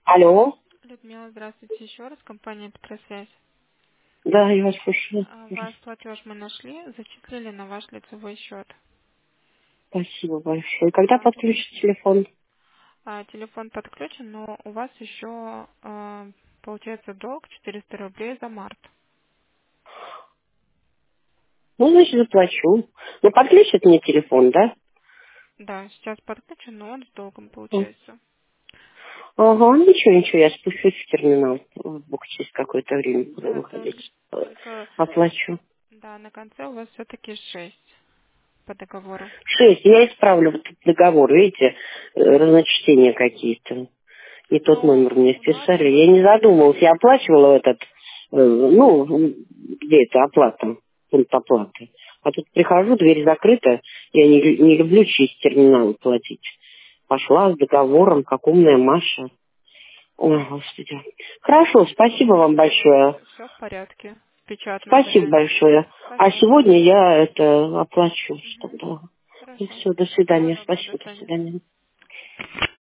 Алло. Людмила, здравствуйте еще раз, компания Петросвязь. Да, я вас слушаю. Ваш платеж мы нашли, зачислили на ваш лицевой счет. Спасибо большое. Когда Да. подключить телефон? Телефон подключен, но у вас еще получается долг 400 рублей за март. Ну, значит, заплачу. Ну, подключит мне телефон, да? Да, сейчас подключен, но он с долгом М. получается. Ага, ничего, я спущусь в терминал. Бог через какое-то время буду Да, выходить. только Оплачу. да, на конце у вас все-таки 6 по договору. 6. Я исправлю вот этот договор, видите, разночтения какие-то. Не тот Но номер мне у нас вписали. Я не задумывалась. Я оплачивала этот, ну, где это оплата, пункт оплаты. А тут прихожу, дверь закрыта. Я не люблю через терминал платить. Пошла с договором, как умная Маша. Ой, Господи. Хорошо, спасибо вам большое. все в порядке с печатным Спасибо занятием. большое. А Пожалуйста. сегодня я это оплачу Мгм. что-то. И Хорошо. все, до Всего свидания. доброго, до Спасибо, до свидания. свидания.